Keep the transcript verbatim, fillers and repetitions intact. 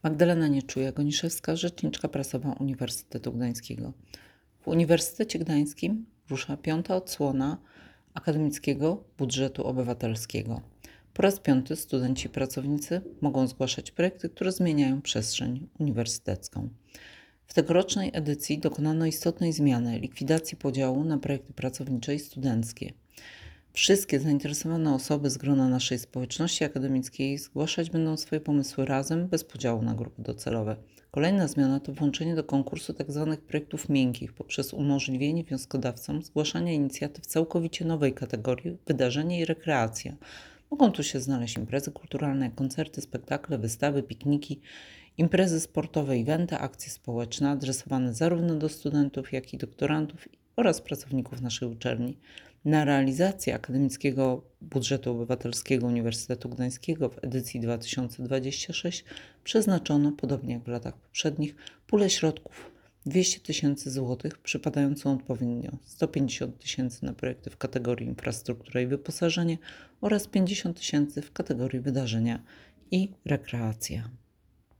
Magdalena Nieczuja-Goniszewska, rzeczniczka prasowa Uniwersytetu Gdańskiego. W Uniwersytecie Gdańskim rusza piąta odsłona akademickiego budżetu obywatelskiego. Po raz piąty studenci i pracownicy mogą zgłaszać projekty, które zmieniają przestrzeń uniwersytecką. W tegorocznej edycji dokonano istotnej zmiany, likwidacji podziału na projekty pracownicze i studenckie. Wszystkie zainteresowane osoby z grona naszej społeczności akademickiej zgłaszać będą swoje pomysły razem, bez podziału na grupy docelowe. Kolejna zmiana to włączenie do konkursu tzw. projektów miękkich poprzez umożliwienie wnioskodawcom zgłaszania inicjatyw całkowicie nowej kategorii wydarzenie i rekreacja. Mogą tu się znaleźć imprezy kulturalne, koncerty, spektakle, wystawy, pikniki, imprezy sportowe, eventy, akcje społeczne adresowane zarówno do studentów, jak i doktorantów oraz pracowników naszej uczelni. Na realizację akademickiego budżetu obywatelskiego Uniwersytetu Gdańskiego w edycji dwa tysiące dwudziestej szóstej przeznaczono, podobnie jak w latach poprzednich, pulę środków dwieście tysięcy złotych, przypadającą odpowiednio sto pięćdziesiąt tysięcy na projekty w kategorii infrastruktura i wyposażenie oraz pięćdziesiąt tysięcy w kategorii wydarzenia i rekreacja.